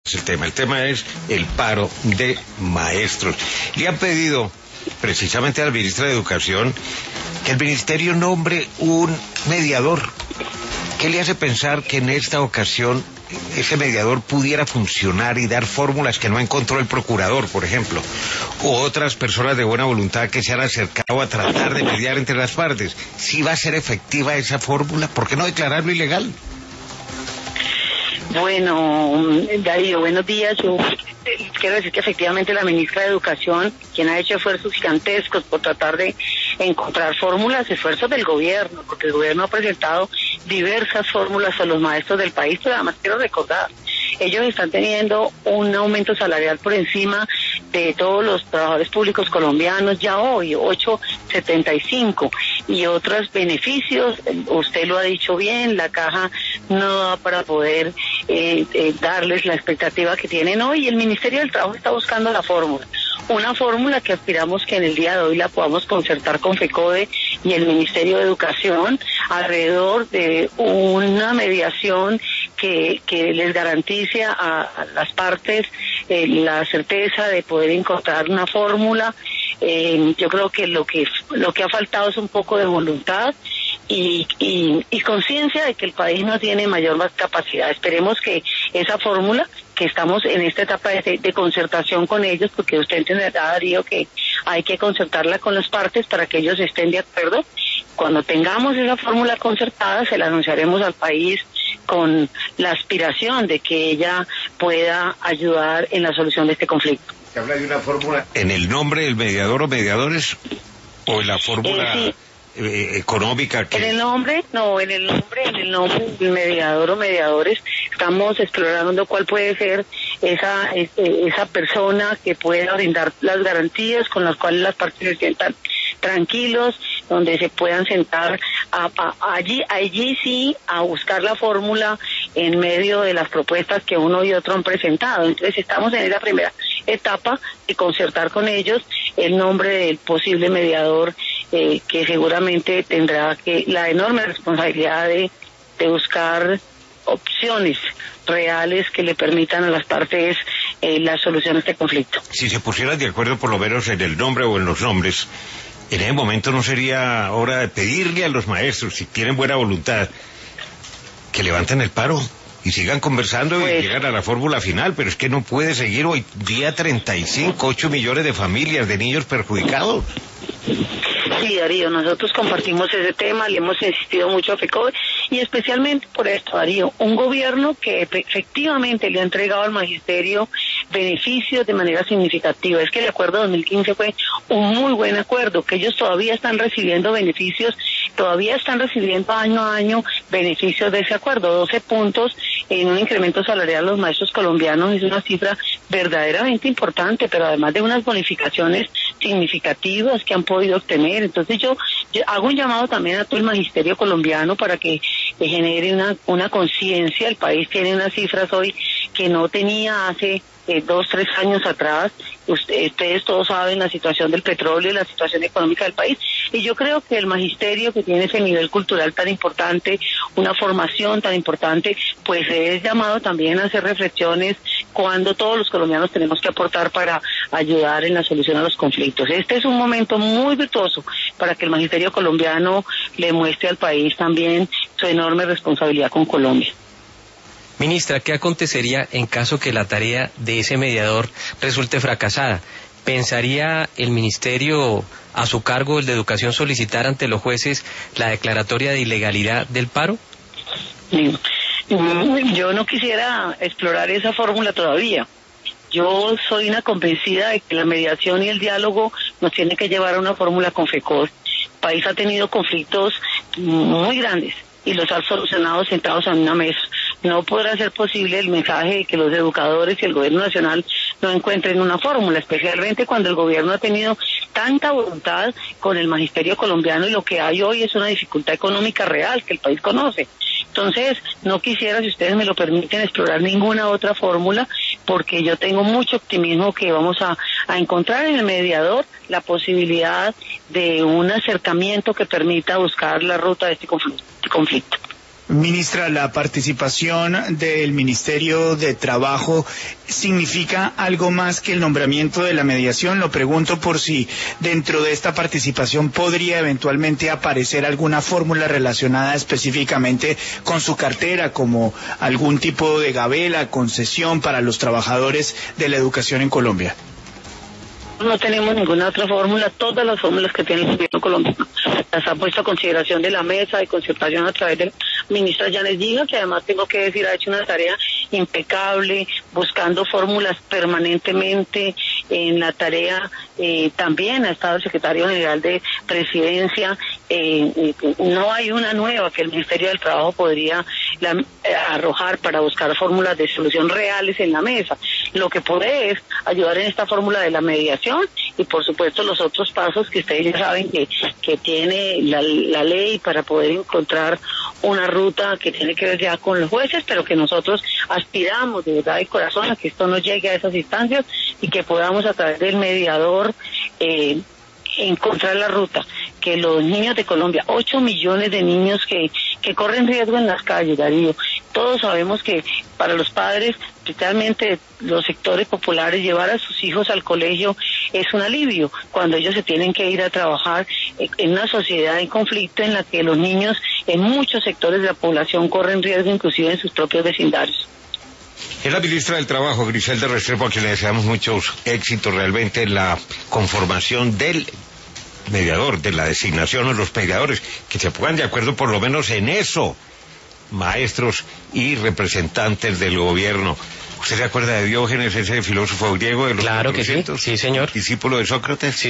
El tema es el paro de maestros. Le han pedido precisamente al ministro de Educación que el ministerio nombre un mediador. ¿Qué le hace pensar que en esta ocasión ese mediador pudiera funcionar y dar fórmulas que no encontró el procurador, por ejemplo, u otras personas de buena voluntad que se han acercado a tratar de mediar entre las partes? ¿Sí va a ser efectiva esa fórmula? ¿Por qué no declararlo ilegal? Bueno, Darío, buenos días. Yo quiero decir que efectivamente la ministra de Educación, quien ha hecho esfuerzos gigantescos por tratar de encontrar fórmulas, esfuerzos del gobierno, porque el gobierno ha presentado diversas fórmulas a los maestros del país, pero además quiero recordar, ellos están teniendo un aumento salarial por encima de todos los trabajadores públicos colombianos ya hoy, 8.75, y otros beneficios. Usted lo ha dicho bien, la caja no da para poder darles la expectativa que tienen hoy, y el Ministerio del Trabajo está buscando la fórmula. Una fórmula que aspiramos que en el día de hoy la podamos concertar con FECODE y el Ministerio de Educación alrededor de una mediación que les garantice a las partes la certeza de poder encontrar una fórmula. Yo creo que lo que ha faltado es un poco de voluntad y conciencia de que el país no tiene más capacidad. Esperemos que esa fórmula, que estamos en esta etapa de concertación con ellos, porque usted entenderá, Darío, que hay que concertarla con las partes para que ellos estén de acuerdo. Cuando tengamos esa fórmula concertada, se la anunciaremos al país con la aspiración de que ella pueda ayudar en la solución de este conflicto. ¿Se habla de una fórmula en el nombre del mediador o mediadores o en la fórmula sí, económica? En el nombre del mediador o mediadores, estamos explorando cuál puede ser esa persona que pueda brindar las garantías con las cuales las partes se sientan tranquilos, donde se puedan sentar allí sí a buscar la fórmula en medio de las propuestas que uno y otro han presentado. Entonces estamos en esa primera etapa de concertar con ellos el nombre del posible mediador, que seguramente tendrá la enorme responsabilidad de buscar opciones reales que le permitan a las partes la solución a este conflicto. Si se pusieran de acuerdo por lo menos en el nombre o en los nombres, en ese momento no sería hora de pedirle a los maestros, si tienen buena voluntad, que levanten el paro y sigan conversando y llegan a la fórmula final. Pero es que no puede seguir hoy día 35, 8 millones de familias, de niños perjudicados. Sí, Darío, nosotros compartimos ese tema, le hemos insistido mucho a FECODE, y especialmente por esto, Darío, un gobierno que efectivamente le ha entregado al magisterio beneficios de manera significativa. Es que el acuerdo 2015 fue un muy buen acuerdo, que ellos todavía están recibiendo beneficios, todavía están recibiendo año a año beneficios de ese acuerdo. 12 puntos en un incremento salarial a los maestros colombianos es una cifra verdaderamente importante, pero además de unas bonificaciones significativas que han podido obtener. Entonces yo hago un llamado también a todo el magisterio colombiano para que genere una conciencia. El país tiene unas cifras hoy que no tenía hace 2, 3 años atrás. Ustedes todos saben la situación del petróleo y la situación económica del país, y yo creo que el magisterio, que tiene ese nivel cultural tan importante, una formación tan importante, pues es llamado también a hacer reflexiones cuando todos los colombianos tenemos que aportar para ayudar en la solución a los conflictos. Este es un momento muy virtuoso para que el magisterio colombiano le muestre al país también su enorme responsabilidad con Colombia. Ministra, ¿qué acontecería en caso que la tarea de ese mediador resulte fracasada? ¿Pensaría el ministerio a su cargo, el de Educación, solicitar ante los jueces la declaratoria de ilegalidad del paro? Yo no quisiera explorar esa fórmula todavía. Yo soy una convencida de que la mediación y el diálogo nos tiene que llevar a una fórmula con FECODE. El país ha tenido conflictos muy grandes y los ha solucionado sentados en una mesa. No podrá ser posible el mensaje de que los educadores y el gobierno nacional no encuentren una fórmula, especialmente cuando el gobierno ha tenido tanta voluntad con el magisterio colombiano, y lo que hay hoy es una dificultad económica real que el país conoce. Entonces, no quisiera, si ustedes me lo permiten, explorar ninguna otra fórmula, porque yo tengo mucho optimismo que vamos a encontrar en el mediador la posibilidad de un acercamiento que permita buscar la ruta de este conflicto. Ministra, la participación del Ministerio de Trabajo significa algo más que el nombramiento de la mediación. Lo pregunto por si dentro de esta participación podría eventualmente aparecer alguna fórmula relacionada específicamente con su cartera, como algún tipo de gabela, concesión para los trabajadores de la educación en Colombia. No tenemos ninguna otra fórmula. Todas las fórmulas que tiene el gobierno colombiano las ha puesto a consideración de la mesa de concertación a través de la ministra Yanes Diga, que además tengo que decir ha hecho una tarea impecable, buscando fórmulas permanentemente en la tarea. También ha estado el secretario general de Presidencia. No hay una nueva que el Ministerio del Trabajo podría arrojar para buscar fórmulas de solución reales en la mesa. Lo que puede es ayudar en esta fórmula de la mediación y por supuesto los otros pasos que ustedes ya saben que tiene la ley para poder encontrar una ruta que tiene que ver ya con los jueces, pero que nosotros aspiramos de verdad de corazón a que esto no llegue a esas instancias y que podamos a través del mediador encontrar la ruta, que los niños de Colombia, 8 millones de niños que corren riesgo en las calles, Darío. Todos sabemos que para los padres, especialmente los sectores populares, llevar a sus hijos al colegio es un alivio cuando ellos se tienen que ir a trabajar en una sociedad en conflicto en la que los niños en muchos sectores de la población corren riesgo inclusive en sus propios vecindarios. Es la ministra del Trabajo, Griselda Restrepo, a quien le deseamos muchos éxitos realmente en la conformación del mediador, de la designación de los mediadores, que se pongan de acuerdo por lo menos en eso, maestros y representantes del gobierno. ¿Usted se acuerda de Diógenes, ese filósofo griego de los 400? Claro que sí, sí señor. Discípulo de Sócrates. Sí.